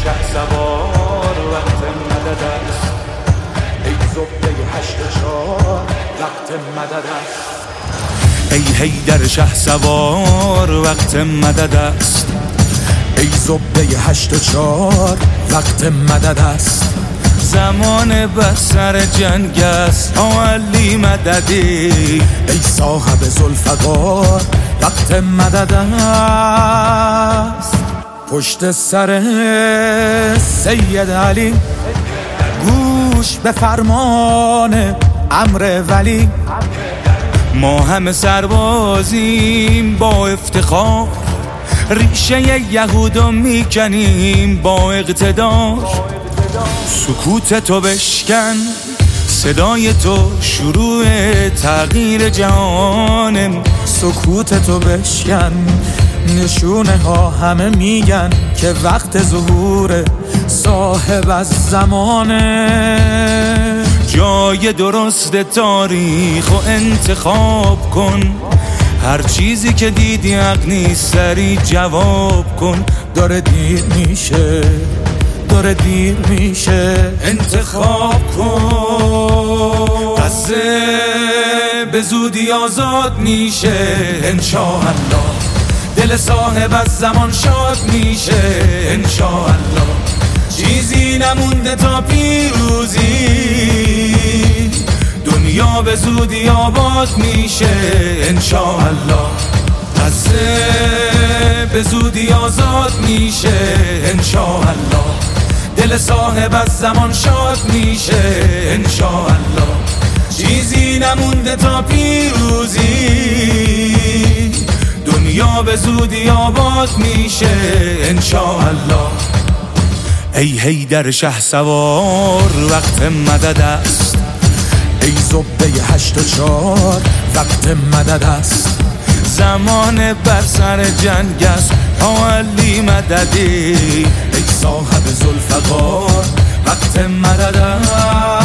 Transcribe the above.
شهسوار وقت مدد است، ای زبده 84 وقت مدد است. ای حیدر شهسوار وقت مدد است، ای زبده 84 وقت مدد است. زمان بسر جنگ است، علی مددی، ای صاحب ذوالفقار وقت مدد است. پشت سر سید علی گوش به فرمان امر ولی، ما همه سربازیم با افتخار، ریشه یهودو میکنیم با اقتدار. سکوت تو بشکن، صدای تو شروع تغییر جهانم. سکوت تو بشکن، نشونه ها همه میگن که وقت ظهور صاحب از زمانه. جای درست تاریخ و انتخاب کن، هر چیزی که دیدی حق نیست سریع جواب کن. داره دیر میشه، داره دیر میشه، انتخاب کن. غزه به زودی آزاد میشه انشاءالله، دل صاحب از زمان شاد میشه انشاءالله. چیزی نمونده تا پیروزی، دنیا به زودی آباد میشه انشاءالله. غزه به زودی آزاد میشه انشاءالله، دل صاحب از زمان شاد میشه انشاءالله. چیزی نمونده تا پیروزی، دنیا به زودی آباد میشه انشاءالله. ای حیدر شهسوار وقت مدد است، ای زبده 84 وقت مدد است. زمان بر سر جنگ است، علی مددی، ای صاحب ذوالفقار وقت مدد است.